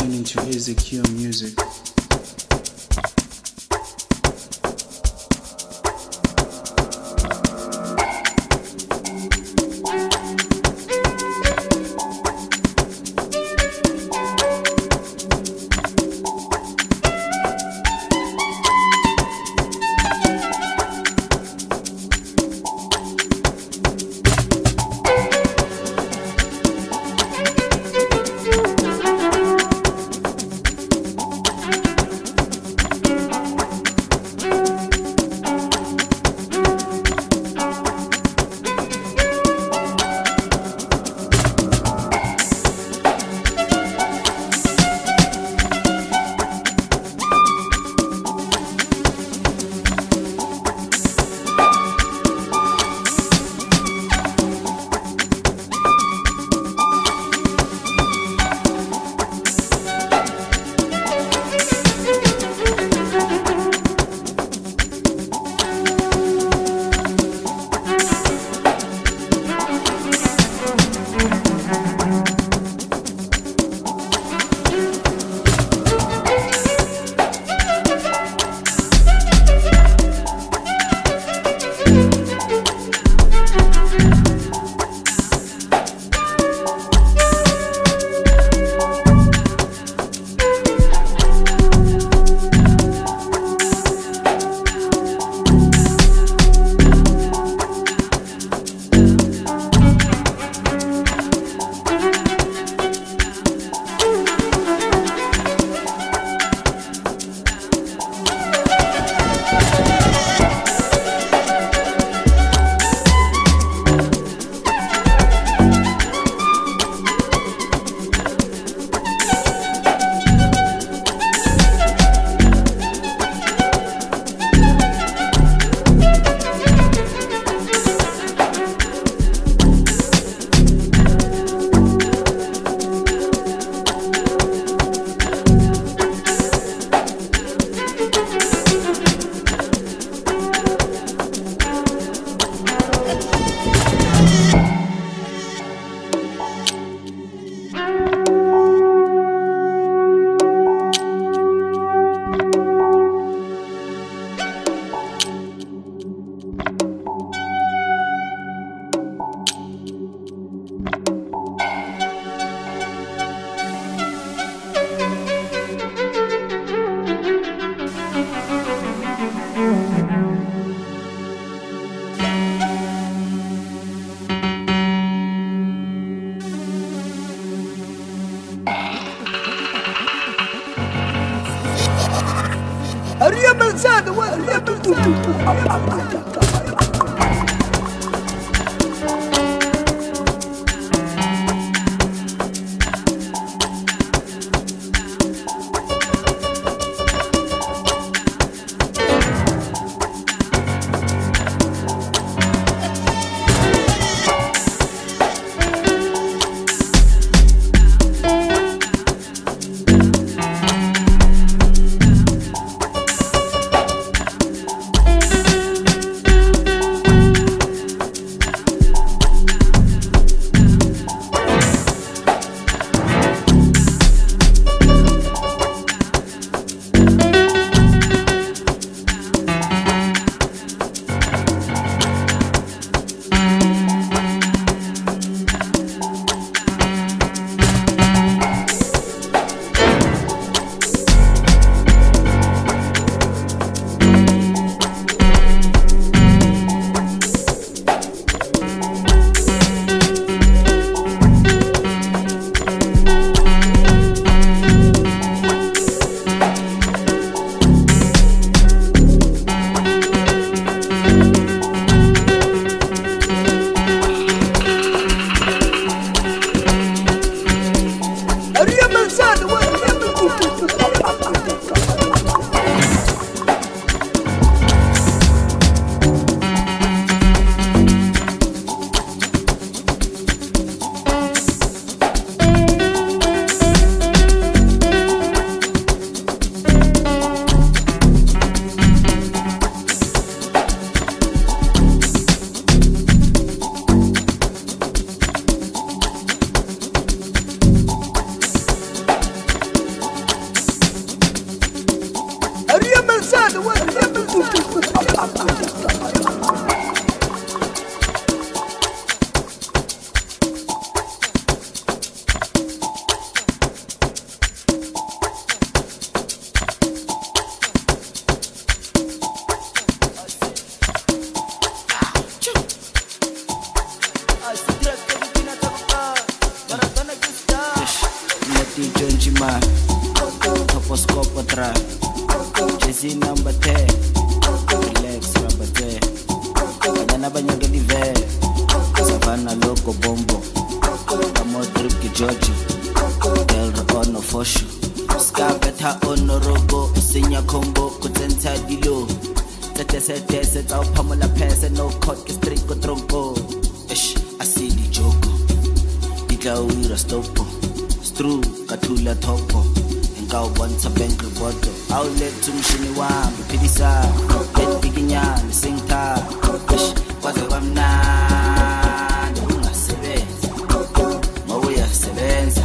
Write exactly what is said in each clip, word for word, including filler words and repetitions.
tuning to Ezekiel Music. الريم زاد والريم زاد. C number ten. Relax, number ten. Banyana banyoke dive. Savannah loco bombo. Amo drip ki George. Girl on no foshu. Ska beta on no robo. Usinya combo kutenta dilo. Tete sete sete au pamela pese no cut ki straight ko tronco. Ish, asili joko. Dika uira stopo. Stru katula topo. Ngawubonisa bank report awuletha umshini wami philisa letikinyana singitha kwaze kwamnandi ungasebenza mawuya sebenza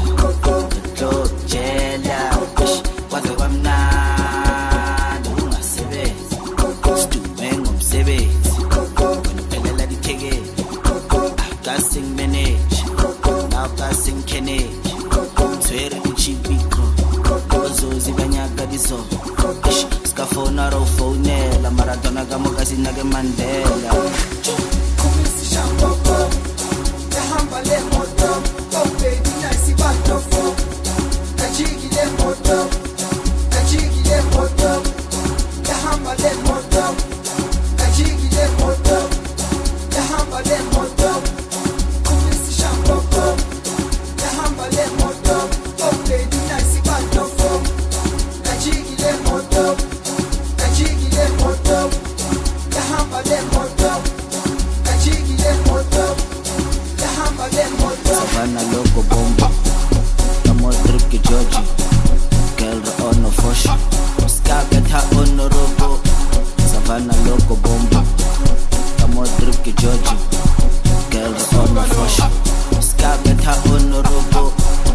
jela kwaze kwamnandi ungasebenza stume ngomsebenzi wena ditheke gasing manage now gasing kenage tswere ichibiko Zozi banyaga diso Skafona ro phonela Maradona kamoka sinake Mandela Kumisi shamboko Yahamba le moto Oh baby nice batofo Kajigi le moto Kajigi le moto Yahamba le moto Kajigi le moto Yahamba le moto Kumisi shamboko Yahamba le moto Oh baby nice batofo Kajigi le moto Kajigi le moto Yahamba le moto Kajigi le moto Yahamba le moto Savannah loco bombo Amo drip ki Georgie Girl on no foshu Ska beta on no robo Savannah loco bombo Amo drip ki Georgie Girl on no foshu Ska beta on no robo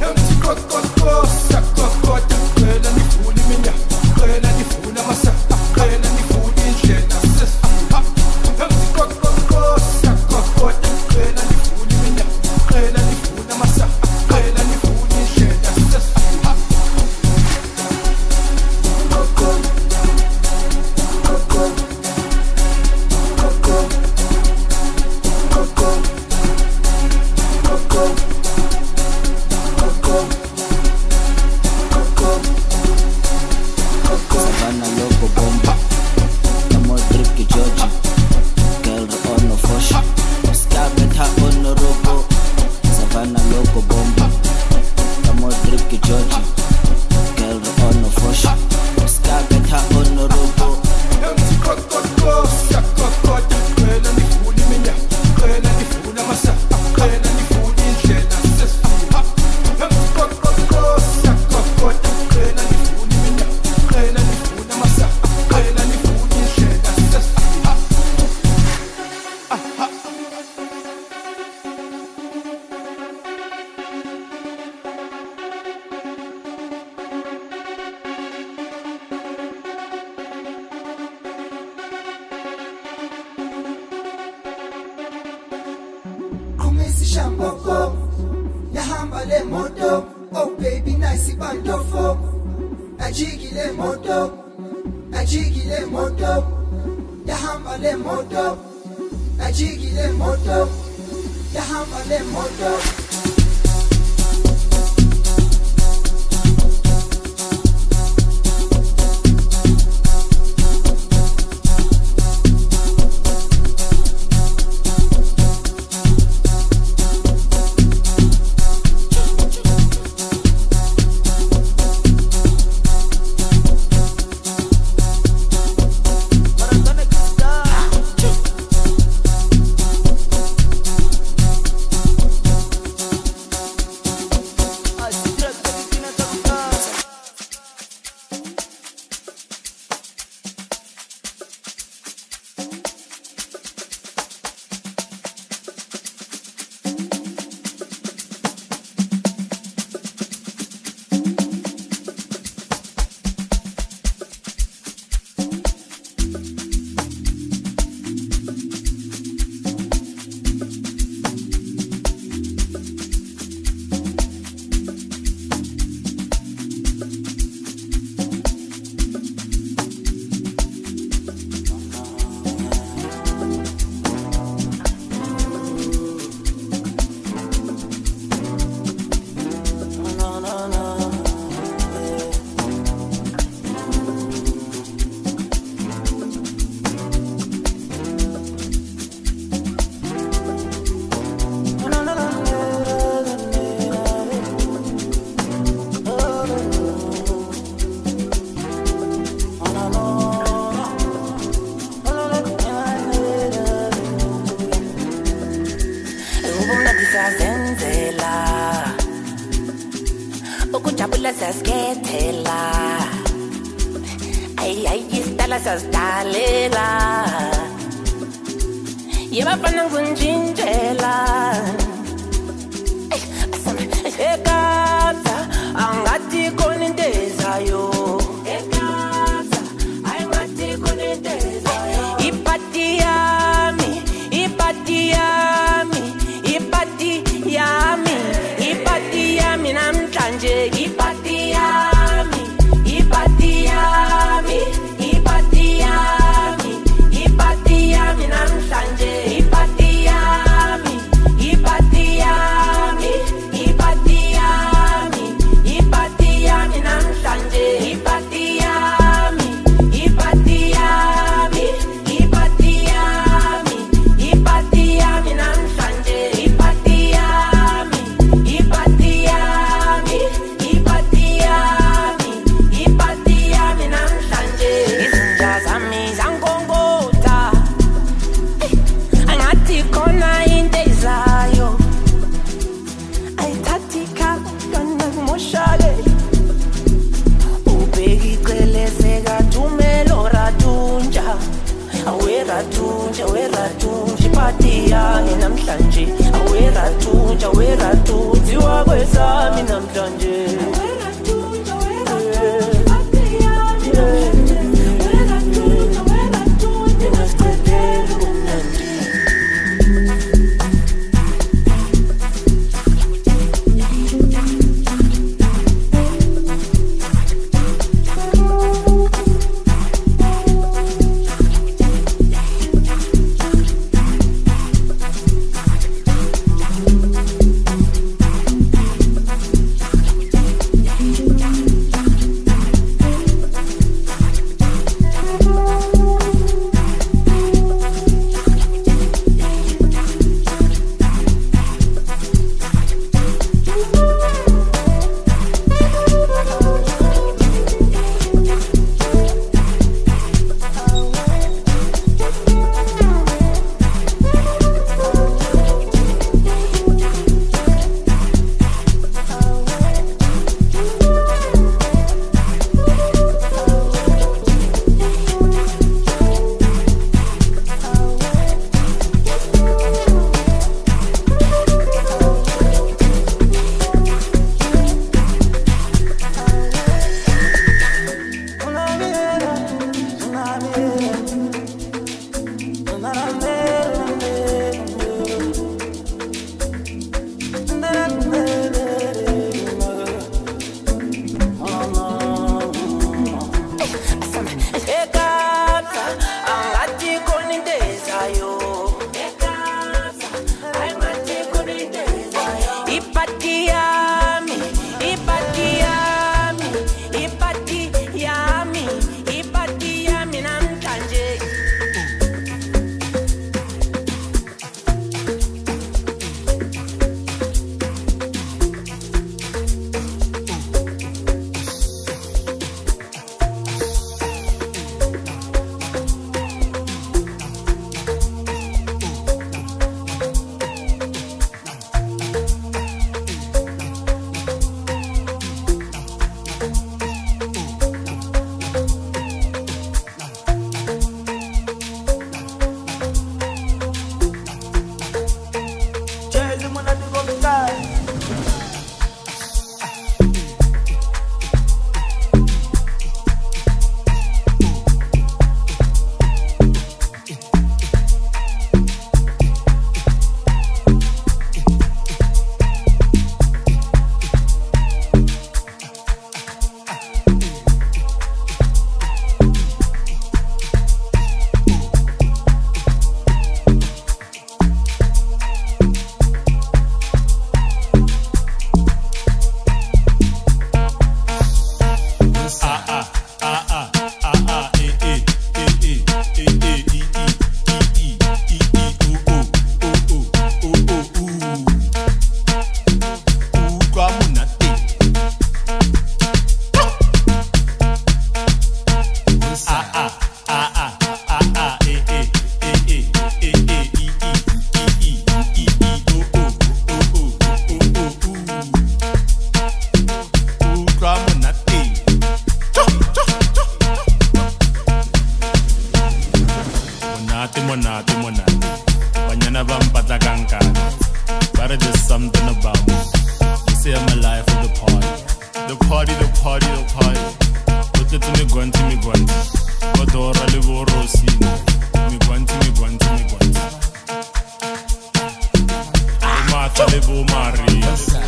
Shamboko, Yahamba le moto, oh baby nice bandofo, Ajigi le moto, Ajigi le moto, Yahamba le moto, Ajigi le moto, Yahamba le moto. siyaskethela ay ay isitala sasidalela yebafana ngunjinjela ekatha angathi khona into ezayo ekatha angathi khona into ezayo ipati yami ipati yami ipati yami ipati yami namhlanje ipati yami ipati yami ipati yami ipati yami namhlanje ipati yami ipati yami ipati yami ipati yami namhlanje ipati yami ipati yami ipati yami ipati yami namhlanje ipati yami ipati yami ipati yami ipati yami namhlanje izinja zami zankonkotha angathi khona into ezayo ayithathi khona moshale ubheki celeze kathumelo ratunja awe ratunja we ratunja ipati yami namhlanje awe ratunja we ratunja wakwesami namhlanje Monate, monate, monate. Banyana bampatla kankana. But there's something about me. They say I'm alive for the party. The party, the party, the party. Put it to me, guanti, me guanti. Godora le vorosina. Me guanti, me guanti, me guanti. Mata le vo Maria.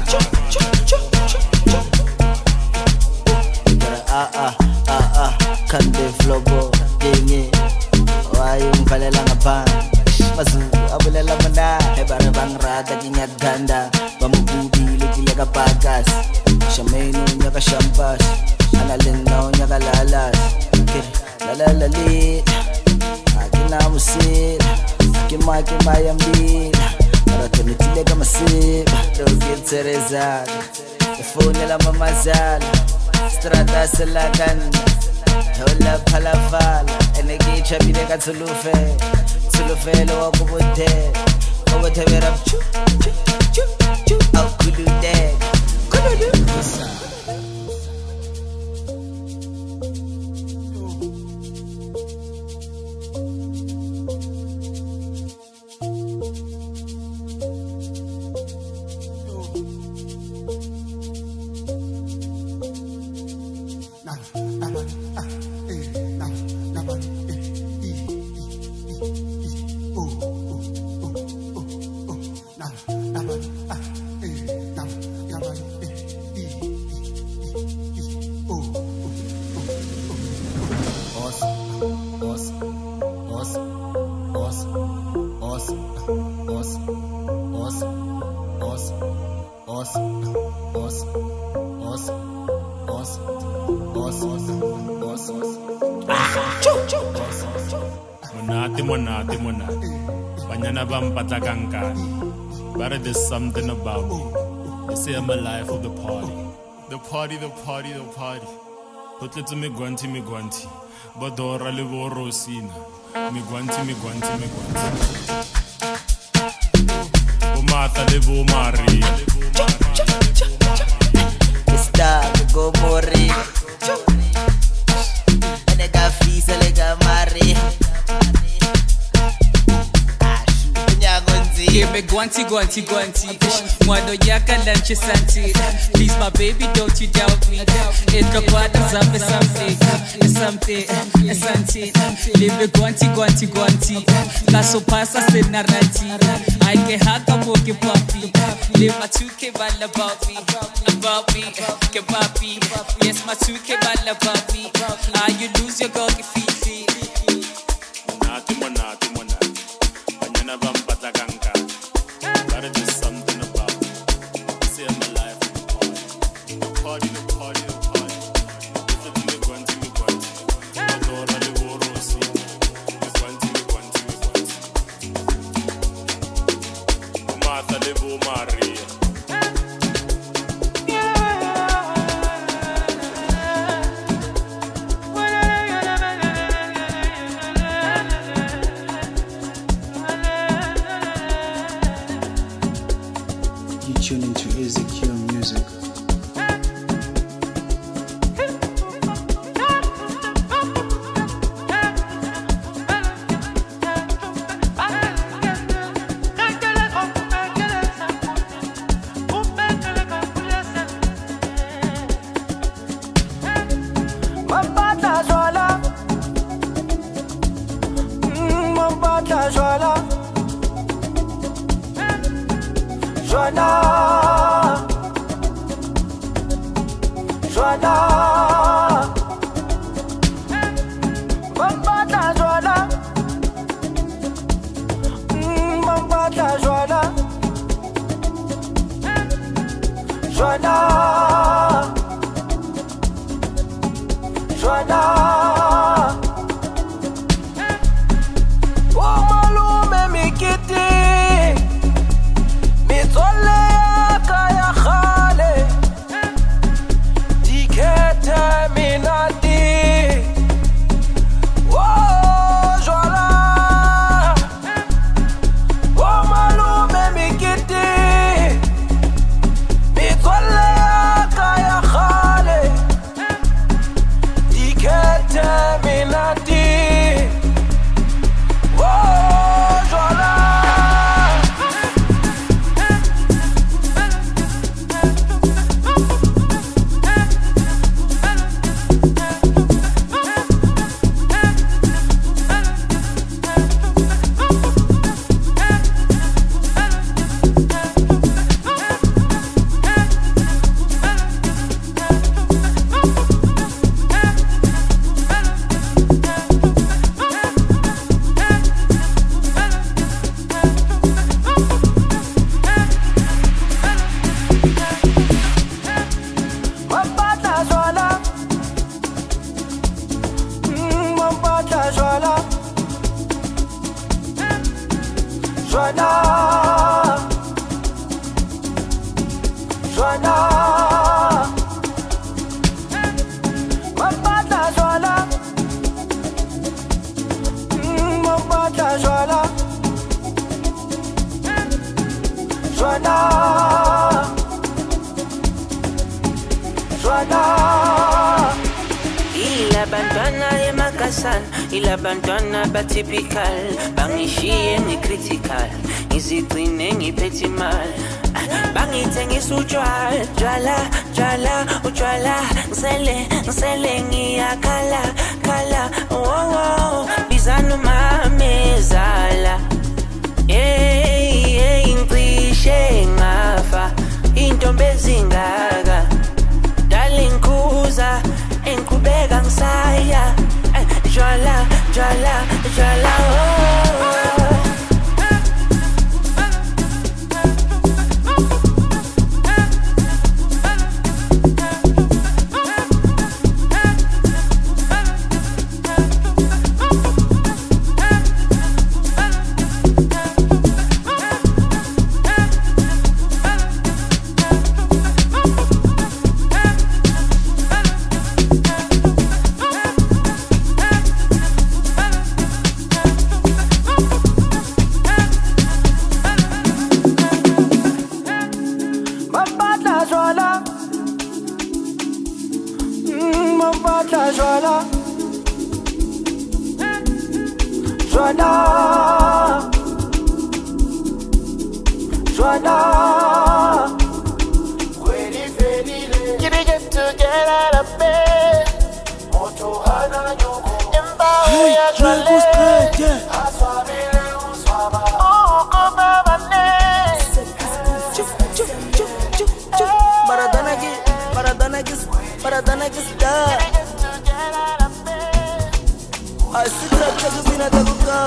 Ah ah ah ah, kande flobo dingi. Wayung valela ngapan. Mazu abulela mana. Hebare bangrata kinyaganda. Bamububi lekile kapagas. Shameno nyaka shampas. Analenno nyaka lalas. Lalalali. Akina musil. Akima akima yambila. Maratonitile kama siba. Dogi Teresa. Phone la mamazala. Strata selaganda. Hola palafala. Enegi chabile katulufe. Tulufe lo wakubote. Wakubote vera chu chu chu chu. Au kulude. Kulude. Monate, monate, monate. Banyana bampatla kankana. But there's something about me. They say I'm alive for the party. The party, the party, the party. Put it to me guanti, me guanti. Bodora le vorosina. Me guanti, me guanti, me guanti. O mata le vo Maria. Está go mori. Nega fisa lega mari. Give me guanti, guanti, guanti. Mwado yaka lunch santi. Please, my baby, don't you doubt me. It go quite something, something, something, something. Leave me guanti, guanti, guanti. Caso pasa sin narrati. I get haka moke papi. Leave my two K ball about me, about me, ke papi. Yes, my two K ball about me. Ah, you lose your girl, feet. Monate, monate, monate. Banyana bampatla kankana. But there's something about me. They say I'm alive for the party. The party, the party, the party. Put it to me guanti, me guanti. Adora le vorosina. Me guanti, me guanti, me guanti. Mata le vo Maria. You tune into Ezekiel Music. Mambata jola, mambata jola, jola, jola, mambata jola, mambata jola, jola. Joanna, oh malume mikiti, mitole kaya khale, dikete minati, oh Joanna, oh malume mikiti, mitole kaya khale. Joanna, Joanna, Mapata Joanna, mm, Mapata Joanna, Joanna, Joanna. Ila bantwana emakasan, ila bantwana batypical, bangishiye ngi-critical, ngizigcine ngiphethe imali, bangithengisa utshwala, tshwala, tshwala, utshwala, ngisele, ngisele ngiyakhala, khala, oh oh, bizana umamezala, hey, hey, ngicishe ngafa, intombi ezingaka, darling kuza, enkubeka ngisaya, jwala, jwala, jwala, oh. Joanna, Joanna, you begin to get out of bed. Hey, man, what's good? Yeah. Maradona gis, Maradona gis, Maradona gis da. Asitra chakubina takuka.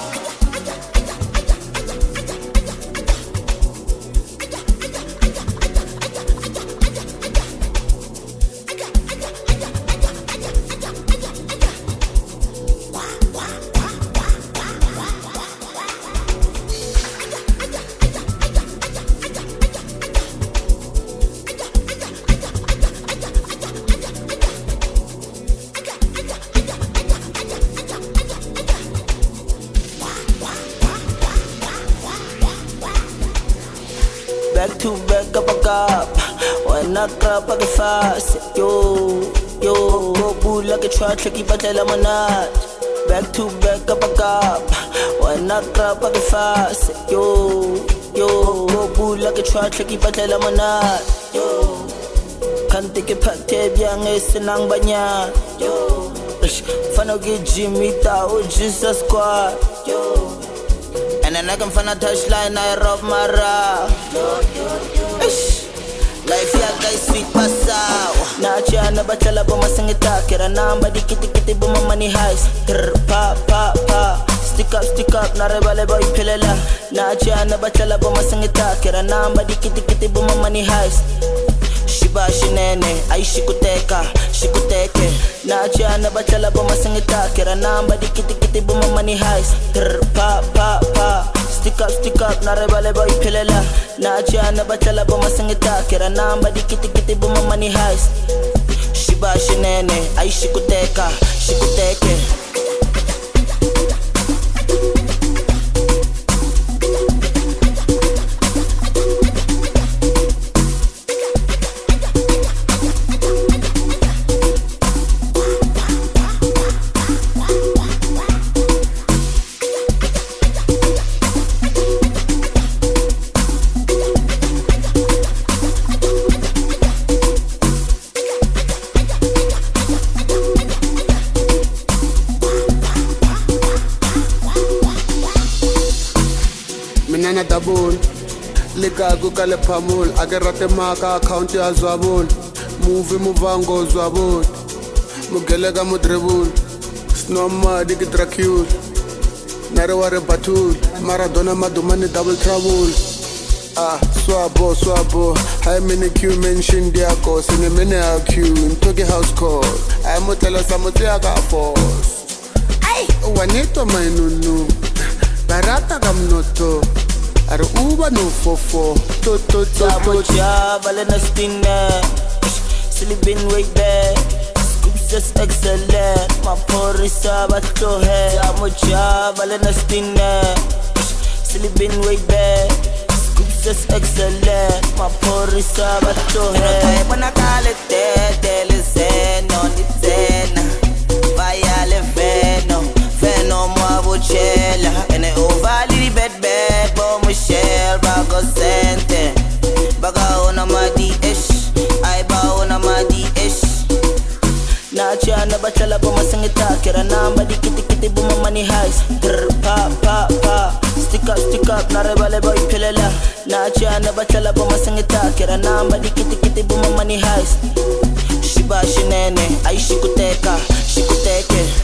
Back to back up a gap. When I grab a fast, yo, yo, go boo like a trash, like a tell manat. Back to back up a gap. When I grab a fast, yo, yo, go boo like a trash, like a tell manat. Yo, can't take a packet, young is an angbanya. Yo, Fano get Jimmy Tao, Jesus squad. Yo. And then I can find a touchline, I rob my ra. Life ya guys sweet pasaw. Na chia na bachala bo masangita. Kira namba di kiti kiti bo money heist. Trr pa pa pa. Stick up stick up na rebale boy pelela. Na chia na bachala bo masangita. Kira namba di kiti kiti bo money heist. Shiba shinene, ay shikuteka, shikuteke. Na chia na bachala bo masangita. Kira namba di kiti kiti bo money heist. Trr pa pa pa. Stick up, stick up, na rebale boy pelela. Na chia na bachala bo masangita. Kira namba di kiti kiti bo money heist. Shiba shinene, ay shikuteka, shikuteke. Minana dabul, lika kukale pamul, agerate maka account ya zwabul, movie muvango zwabul, mugelega mudrebul, snoma digi trakul, nareware batul, Maradona madumani double trouble. Ah, swabo, swabo, I mini Q mention diako, sine mene a Q, in Togi house call, I motela samote aga force. Ay, wanito mainunu, barata gamnoto. are uba no fofo to to to Double job, all in a stinner. Sleeping way back. Scoops just excellent. My poor is about to head. Double job, all in a stinner. Sleeping way back. Scoops just excellent. My poor is about to head. When I call it dead, they'll listen on the ten. Via le feno, feno mo buchela. And I overly bed bed, but Michelle bago sente. Baga ona madi ish, I ba ona madi ish. Na chana batala bo masangita, kira namba di kiti kiti bo money highs. Brr pa pa pa, stick up stick up, na rebale boy pelela. Na chana batala bo masangita, kira namba di kiti kiti bo money highs. Shiba shinene, ai shikuteka, shikuteke.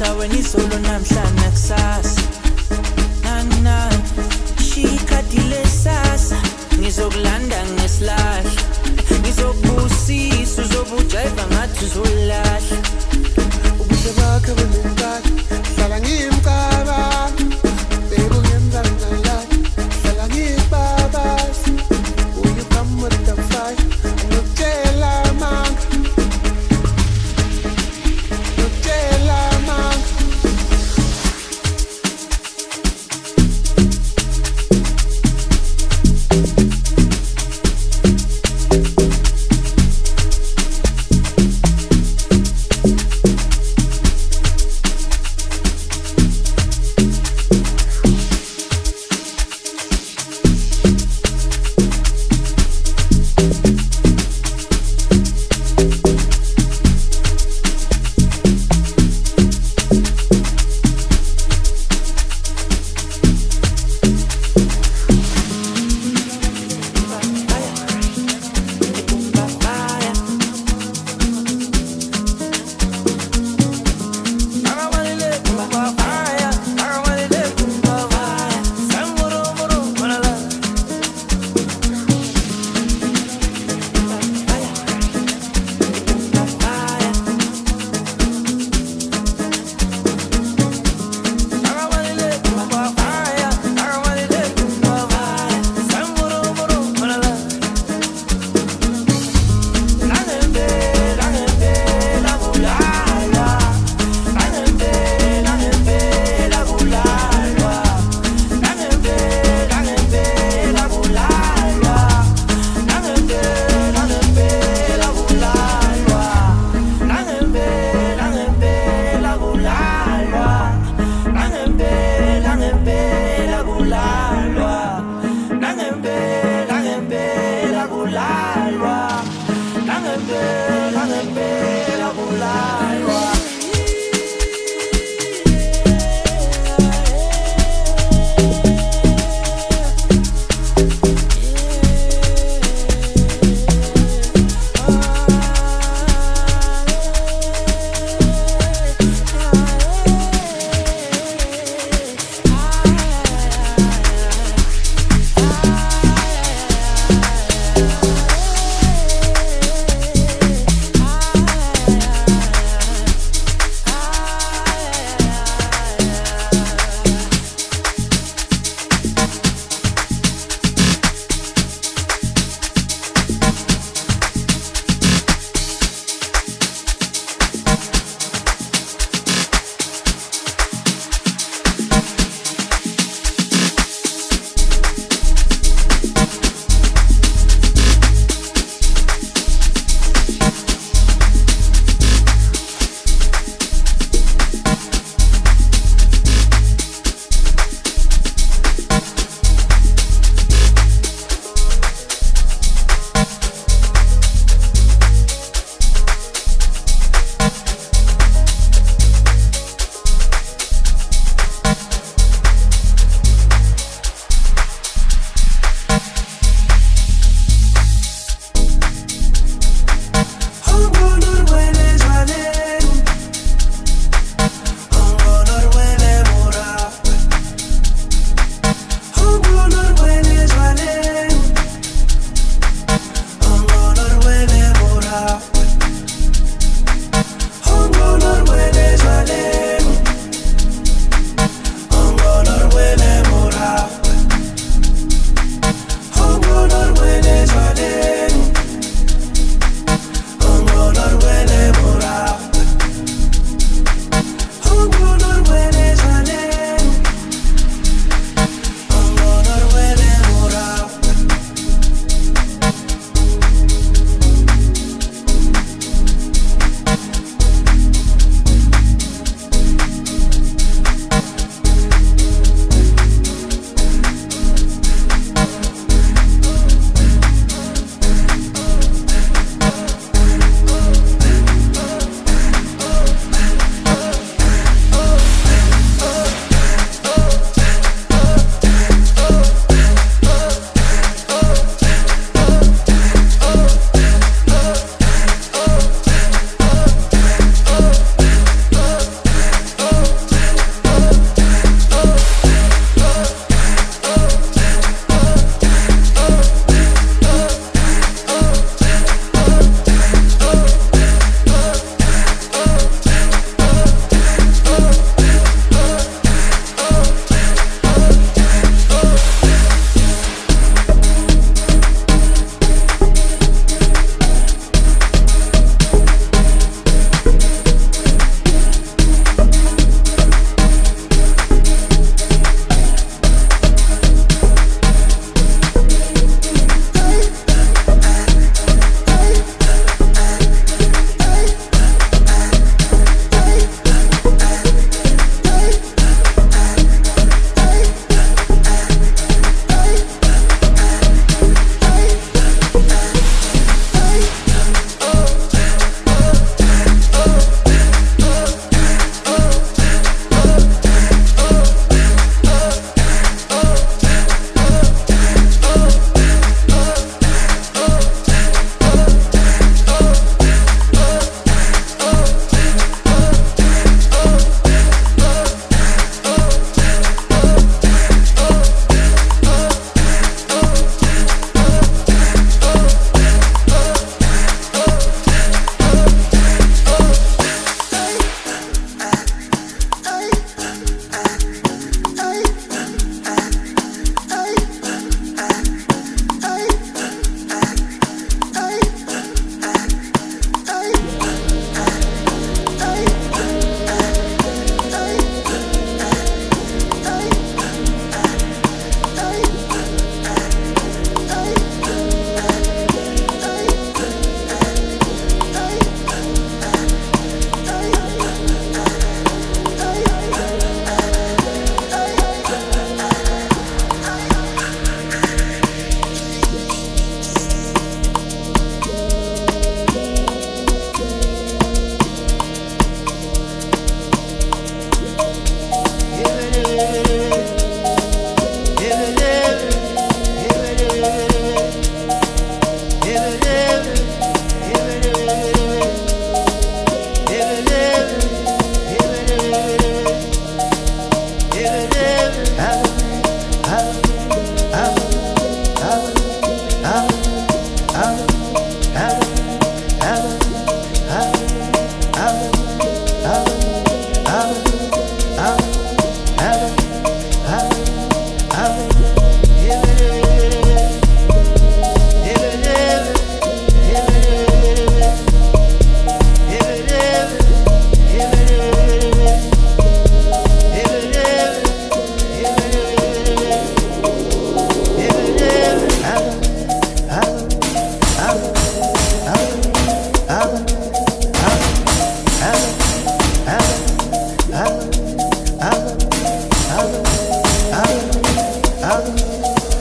ngizothatha wena izolo namhlanje kusasa nana shikadile sasa ngizokulanda ngesilahla ngizokubusisa uzobujayiva ngathi uzolahla ubuhle bakhe benenkani hlala ngimcabanga bebe ungenzanga lani hlala ngibabaza will you come with the fire ngikutshela manga ngikutshela manga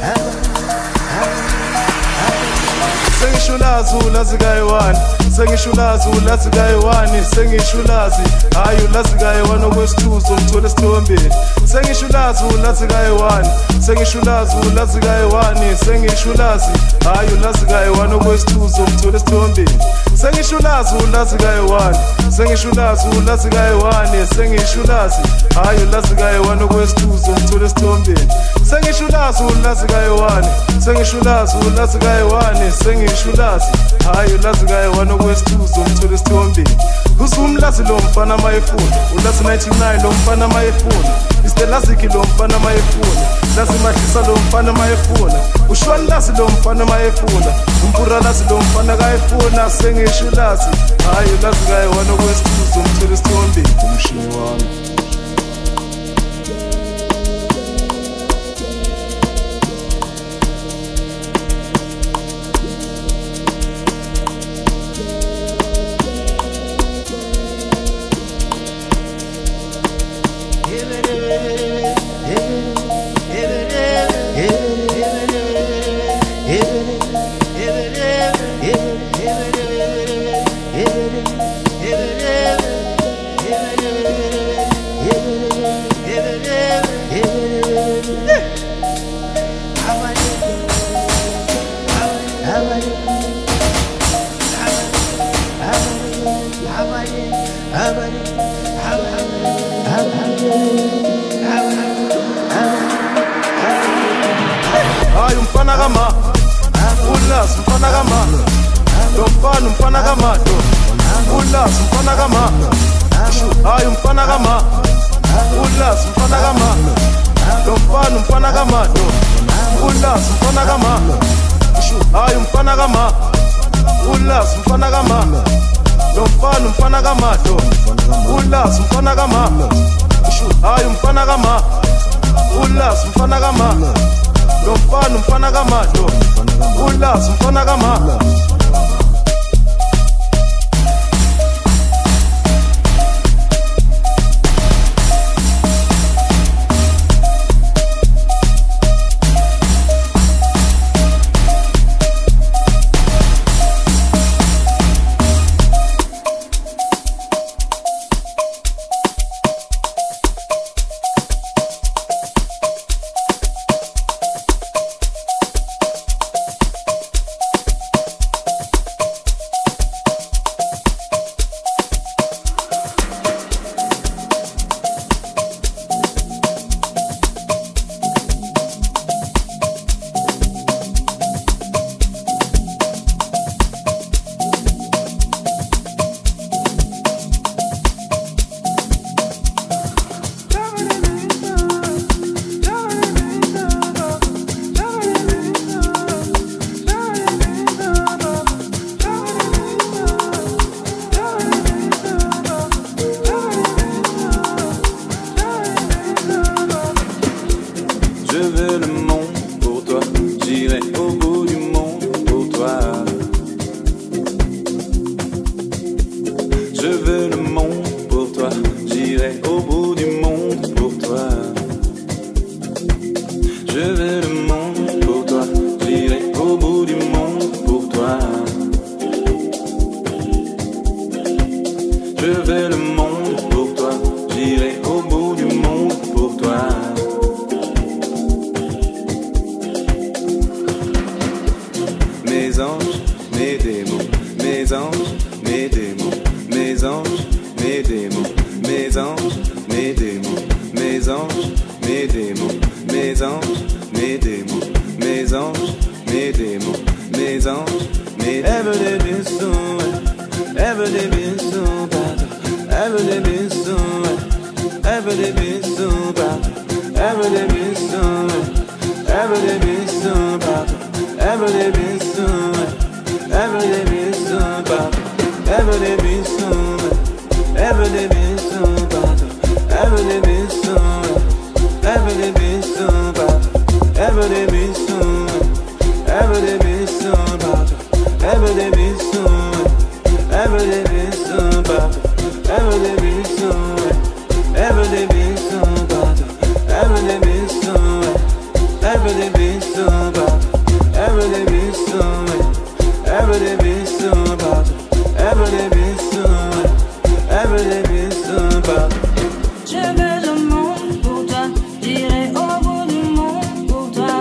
Sengishulazi ulazi kayiwani Sengishulazi ulazi kayiwani Sengishulazi hayi ulazi kayiwani okwesithuzo ngithola esithombeni Sengishulazi ulazi kayiwani Sengishulazi ulazi kayiwani Sengishulazi hayi ulazi kayiwani okwesithuzo ngithola esithombeni Sengishulazi ulazi kayiwani Sengishulazi ulazi kayiwani Sengishulazi hayi ulazi kayiwani okwesithuzo ngithola esithombeni Sengishulazi ulazi kayiwani Sengishulazi ulazi kayiwani Sengishulazi hayi ulazi kayiwani okwesithuzo ngithola esithombeni Kusumlazi lo mfana mayefuna ulazi ninety-nine lo mfana mayefuna Istelaziki lo mfana mayefuna Lazi madlisa lo mfana mayefuna Ushwani lazi lo mfana mayefuna Umpura lazi lo mfana kayefuna Sengishulazi hayi ulazi kayiwani okwesithuzo ngithola esithombeni Umshini wami Hayi umfana kama Ulazi umfana kama Lo mfana umfana kama Ulazi umfana kama Hayi umfana kama Ulazi umfana kama Lo mfana umfana kama Ulazi umfana kama Hayi umfana kama Ulazi umfana kama Lo mfana umfana kama Ulazi umfana kama Hayi umfana kama Ulazi umfana kama Lo mfana umfana kama Ulazi umfana kama Ever soon, but every day be soon, every day be soon, but every day be soon, every day be soon, but. Je veux le monde pour toi, j'irai au bout du monde pour toi.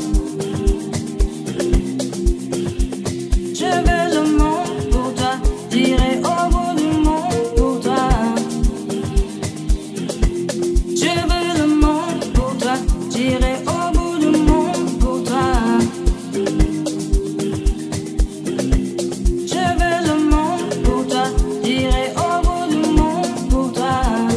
Je veux le monde pour toi, j'irai au bout du monde pour toi. Je veux le monde pour toi, j'irai au bout du monde pour toi. Je veux le monde pour toi, j'irai au bout du monde pour toi.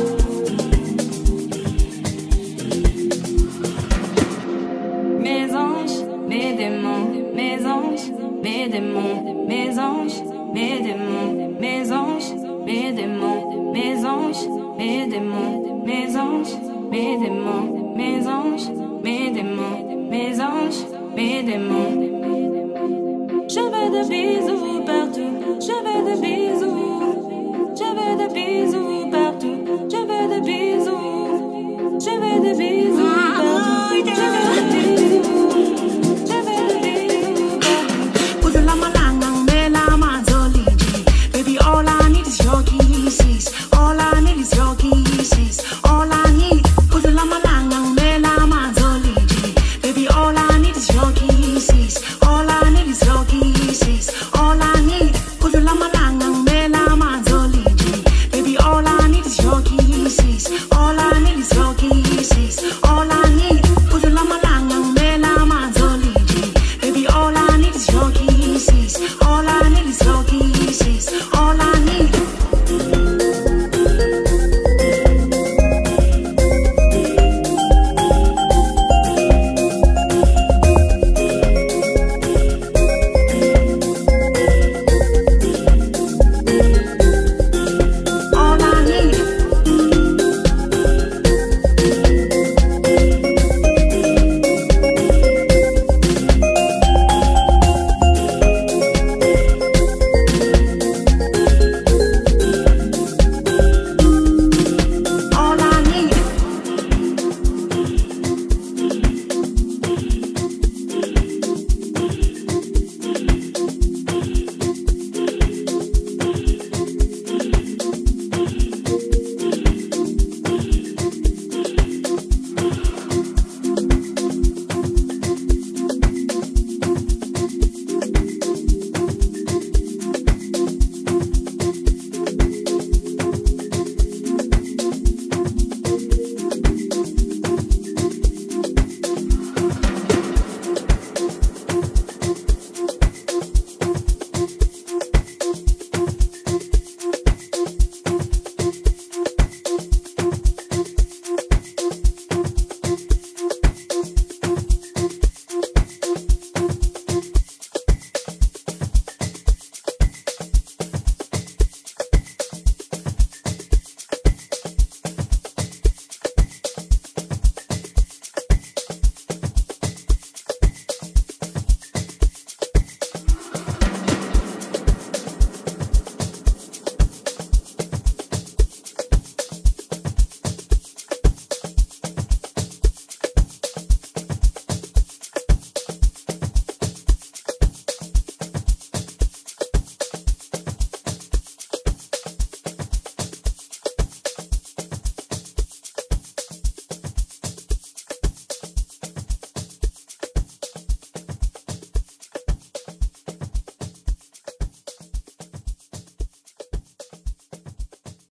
Mes anges, mes démons, mes anges, mes démons, mes anges, mes démons, mes anges, mes démons, mes anges, mes démons, mes anges, mes démons, mes anges, mes démons, mes anges, mes démons. Je veux des bisous partout, je veux des bisous, je veux des bisous partout, je veux des bisous, je veux des bisous partout, je veux des bisous. Baby, all I need is your kisses. All I need is your kisses. All I need, Baby, all I need is your kisses.